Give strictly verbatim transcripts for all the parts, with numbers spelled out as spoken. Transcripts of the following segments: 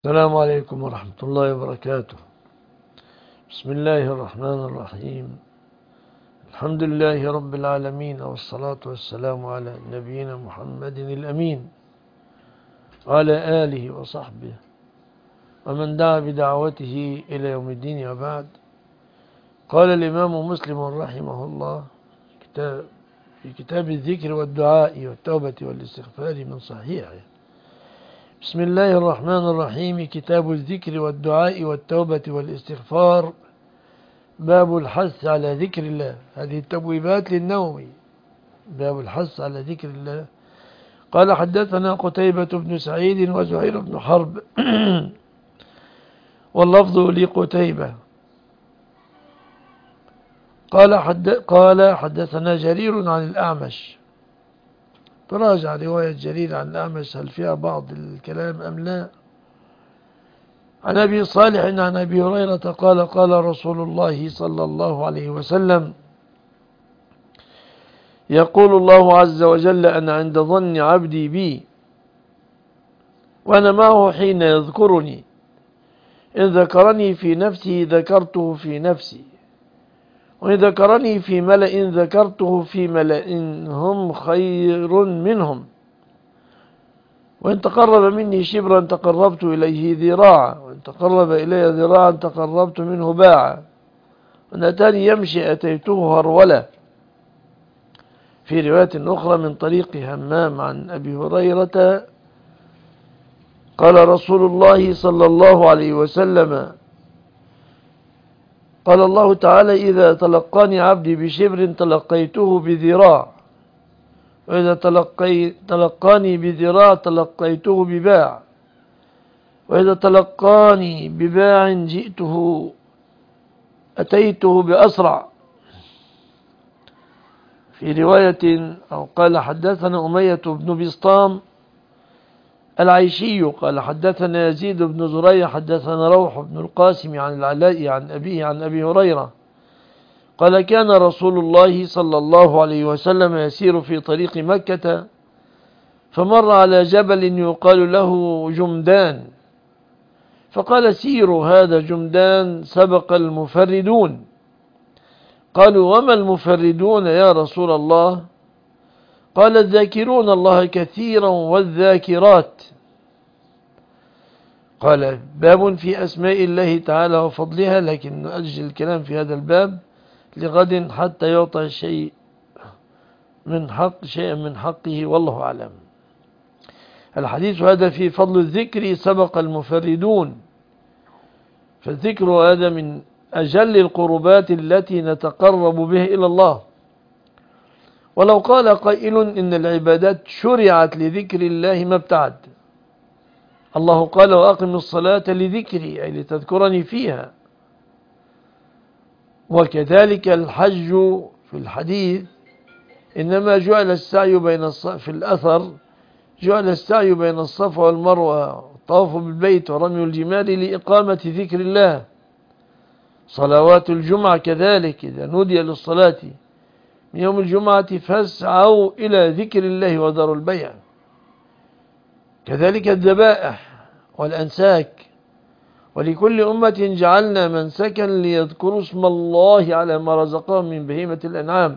السلام عليكم ورحمة الله وبركاته. بسم الله الرحمن الرحيم. الحمد لله رب العالمين، والصلاة والسلام على نبينا محمد الأمين وعلى آله وصحبه ومن دعا بدعوته إلى يوم الدين. وبعد، قال الإمام مسلم رحمه الله كتاب في كتاب الذكر والدعاء والتوبة والاستغفار من صحيحه: بسم الله الرحمن الرحيم. كتاب الذكر والدعاء والتوبة والاستغفار، باب الحث على ذكر الله. هذه التبويبات للنووي، باب الحث على ذكر الله. قال: حدثنا قتيبة بن سعيد وزهير بن حرب واللفظ لقتيبة قال حد قال حدثنا جرير عن الأعمش. تراجع رواية جرير عن الأعمش، هل فيها بعض الكلام أم لا؟ عن أبي صالح عن أبي هريرة قال: قال رسول الله صلى الله عليه وسلم: يقول الله عز وجل: أنا عند ظن عبدي بي وأنا معه حين يذكرني، إن ذكرني في نفسي ذكرته في نفسي، وإن ذكرني في ملأ ذكرته في ملأ هم خير منهم، وإن تقرب مني شبرا تقربت إليه ذراعا، وإن تقرب إلي ذراعا تقربت منه باعا، وإن أتاني يمشي أتيته هرولة. في رواية أخرى من طريق همام عن أبي هريرة قال رسول الله صلى الله عليه وسلم: قال الله تعالى: إذا تلقاني عبدي بشبر تلقيته بذراع، وإذا تلقي تلقاني بذراع تلقيته بباع، وإذا تلقاني بباع جئته أتيته بأسرع. في رواية أو قال: حدثنا أمية بن بسطام العيشي قال: حدثنا يزيد بن زريع حدثنا روح بن القاسم عن العلاء عن أبيه عن أبي هريرة قال: كان رسول الله صلى الله عليه وسلم يسير في طريق مكة، فمر على جبل يقال له جمدان، فقال: سيروا هذا جمدان، سبق المفردون. قالوا: وما المفردون يا رسول الله؟ قال: الذاكرون الله كثيرا والذاكرات. قال: باب في أسماء الله تعالى وفضلها، لكن نؤجل الكلام في هذا الباب لغد حتى يعطى شيء من حق شيئا من حقه، والله أعلم. الحديث هذا في فضل الذكر، سبق المفردون. فالذكر هذا من أجل القربات التي نتقرب به إلى الله. ولو قال قائل إن العبادات شرعت لذكر الله ما ابتعد. الله قال: وأقم الصلاة لذكري، أي لتذكرني فيها. وكذلك الحج في الحديث: إنما جعل السعي بين الصف في الأثر جعل السعي بين الصفا والمروة والطواف بالبيت ورمي الجمال لإقامة ذكر الله. صلوات الجمعة كذلك: إذا نودي للصلاة من يوم الجمعة فاسعوا إلى ذكر الله وذروا البيع. كذلك الذبائح والأنساك: ولكل أمة جعلنا منسكا ليذكروا اسم الله على ما رزقهم من بهيمة الأنعام.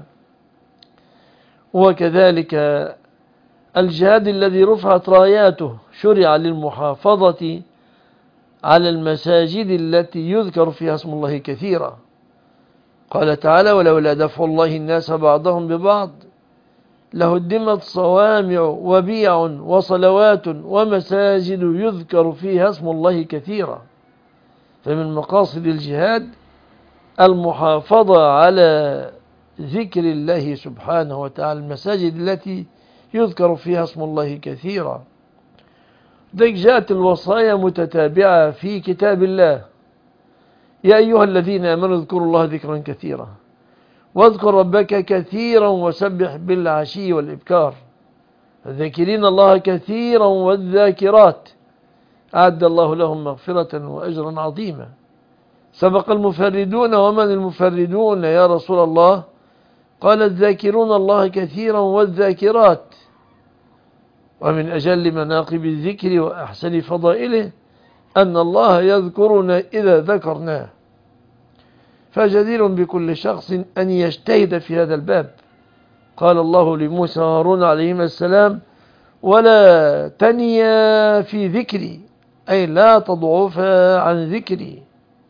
وكذلك الجهاد الذي رفعت راياته شرع للمحافظة على المساجد التي يذكر فيها اسم الله كثيرا. قال تعالى: ولولا دفع الله الناس بعضهم ببعض لهدمت صوامع وبيع وصلوات ومساجد يذكر فيها اسم الله كثيرا. فمن مقاصد الجهاد المحافظة على ذكر الله سبحانه وتعالى، المساجد التي يذكر فيها اسم الله كثيرا. ذلك جاءت الوصايا متتابعة في كتاب الله: يا أيها الذين آمنوا اذكروا الله ذكرا كثيرا، واذكر ربك كثيرا وسبح بالعشي والإبكار. الذاكرين الله كثيرا والذاكرات أعد الله لهم مغفرة وأجرا عظيما. سبق المفردون: ومن المفردون يا رسول الله؟ قال: الذاكرون الله كثيرا والذاكرات. ومن أجل مناقب الذكر وأحسن فضائله أن الله يذكرنا إذا ذكرناه، فجدير بكل شخص أن يجتهد في هذا الباب. قال الله لموسى وهارون عليهما السلام: ولا تنيا في ذكري، أي لا تضعفا عن ذكري.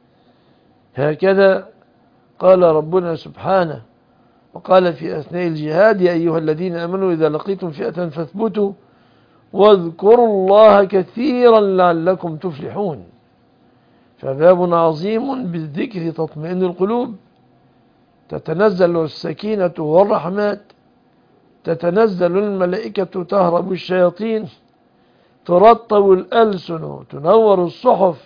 هكذا قال ربنا سبحانه، وقال في أثناء الجهاد: يا أيها الذين آمنوا إذا لقيتم فئة فاثبتوا واذكروا الله كثيرا لعلكم تفلحون. فباب عظيم بالذكر تطمئن القلوب، تتنزل السكينة والرحمات، تتنزل الملائكة تهرب الشياطين، ترطب الألسن، تنور الصحف،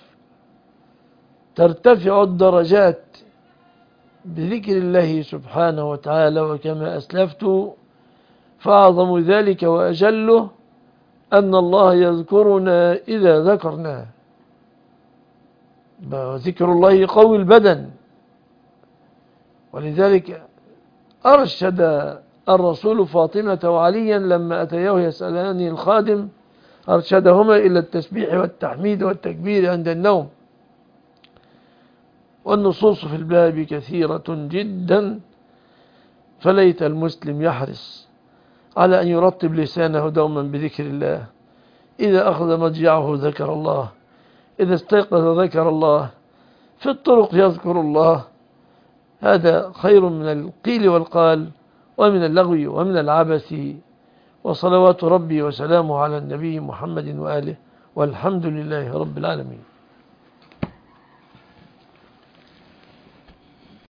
ترتفع الدرجات بذكر الله سبحانه وتعالى. وكما أسلفت فأعظم ذلك وأجله أن الله يذكرنا إذا ذكرناه. ذكر الله يقوي البدن، ولذلك أرشد الرسول فاطمة وعليا لما أتياه يسألان الخادم، أرشدهما إلى التسبيح والتحميد والتكبير عند النوم. والنصوص في الباب كثيرة جدا، فليت المسلم يحرص على أن يرطب لسانه دوما بذكر الله. إذا أخذ مضجعه ذكر الله، إذا استيقظ ذكر الله، في الطرق يذكر الله. هذا خير من القيل والقال ومن اللغو ومن العبث. وصلوات ربي وسلامه على النبي محمد وآله، والحمد لله رب العالمين.